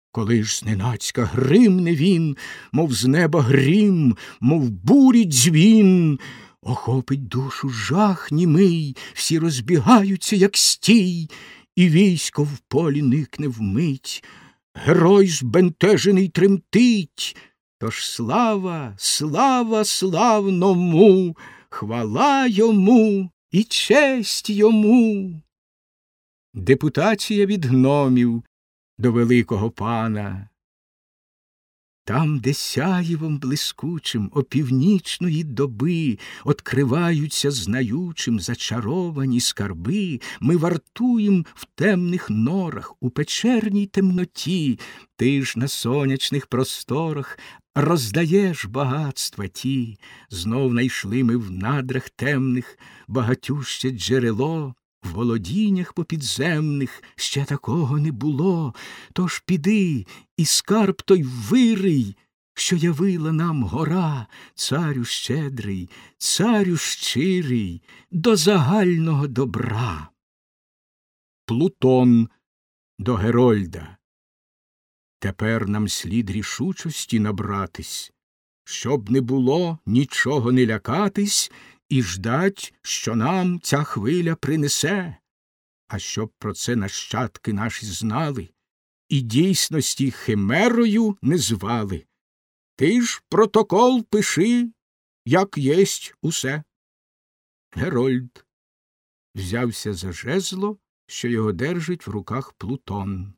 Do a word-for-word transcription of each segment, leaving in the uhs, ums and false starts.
Коли ж зненацька гримне він, мов з неба грім, мов бурі дзвін, охопить душу жах німий, всі розбігаються, як стій, і військо в полі никне вмить. Герой збентежений тремтить. Тож слава, слава славному, хвала йому і честь йому. Депутація від гномів до великого пана. Там, де сяєвом блискучим опівнічної доби откриваються знаючим зачаровані скарби, ми вартуєм в темних норах, у печерній темноті, ти ж на сонячних просторах роздаєш багатства ті. Знов найшли ми в надрах темних багатюще джерело, в володіннях попідземних ще такого не було. Тож піди і скарб той вирий, що явила нам гора, царю щедрий, царю щирий, до загального добра. Плутон до Герольда. Тепер нам слід рішучості набратись, щоб не було нічого не лякатись, і ждать, що нам ця хвиля принесе, а щоб про це нащадки наші знали, і дійсності химерою не звали. Ти ж протокол пиши, як єсть усе. Герольд взявся за жезло, що його держить в руках Плутон.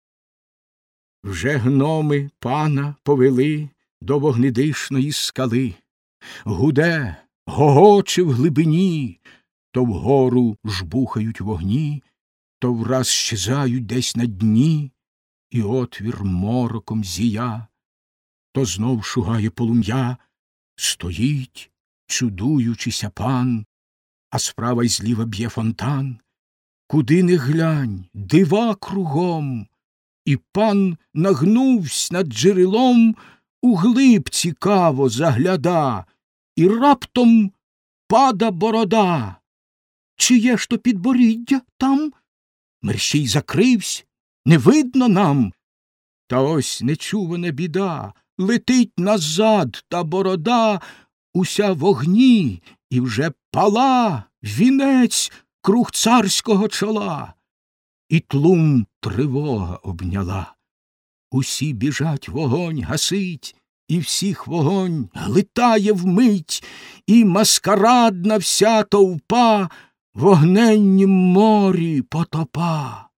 Вже гноми пана повели до вогнедишної скали. Гуде, гогоче в глибині, то вгору жбухають вогні, то враз щезають десь на дні, і отвір мороком зія, то знов шугає полум'я, стоїть, чудуючися пан, а справа й зліва б'є фонтан. Куди не глянь, дива кругом, і пан нагнувсь над джерелом, углиб цікаво загляда, і раптом пада борода. Чиє ж то підборіддя там? Мерщій закривсь, не видно нам. Та ось нечувана біда, летить назад та борода, уся в огні, і вже пала вінець круг царського чола. І тлум тривога обняла. Усі біжать вогонь гасить, і всіх вогонь глитає вмить, і маскарадна вся товпа в вогненнім морі потопа.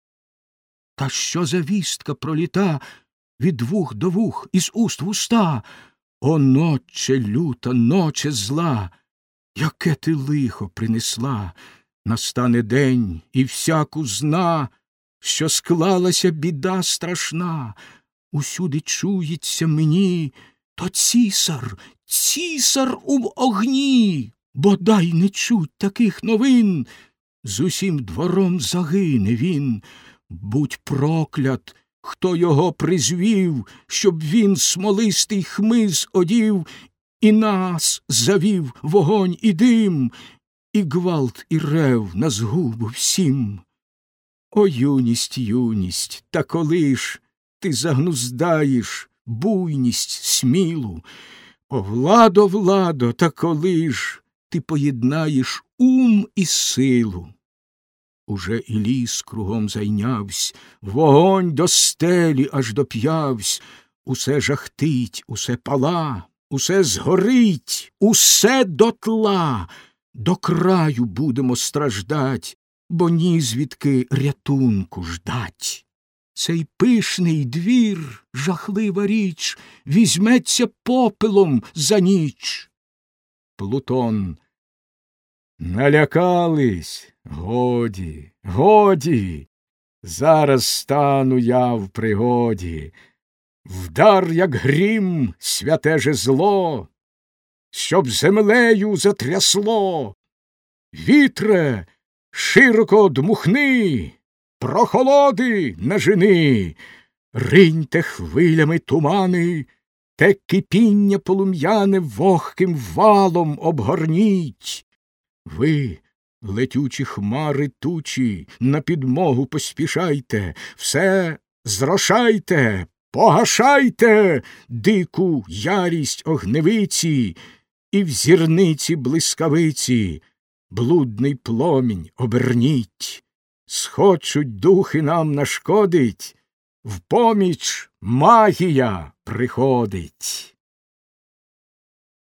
Та що за вістка проліта від вух до вух, із уст в уста? О, ноче люта, ноче зла, яке ти лихо принесла! Настане день, і всяку зна, що склалася біда страшна. Усюди чується мені, то цісар, цісар у огні. Бодай не чуть таких новин, з усім двором загине він. Будь проклят, хто його призвів, щоб він смолистий хмиз одів, і нас завів вогонь і дим, і гвалт, і рев на згубу всім. О, юність, юність, та коли ж ти загнуздаєш буйність смілу? О, владо, владо, та коли ж ти поєднаєш ум і силу? Уже і ліс кругом зайнявсь, вогонь до стелі аж доп'явсь, усе жахтить, усе пала, усе згорить, усе дотла. До краю будемо страждать, бо ні звідки рятунку ждать. Цей пишний двір, жахлива річ, візьметься попелом за ніч. Плутон. Налякались? Годі, годі, зараз стану я в пригоді. Вдар, як грім, святе жезло, щоб землею затрясло. Вітре, широко дмухни, прохолоди нажени, риньте хвилями тумани, те кипіння полум'яне вогким валом обгорніть. Ви, летючі хмари тучі, на підмогу поспішайте, все Зрошайте, погашайте дику ярість огневиці і в зірниці блискавиці блудний пломінь оберніть. Схочуть духи нам нашкодить, в поміч магія приходить.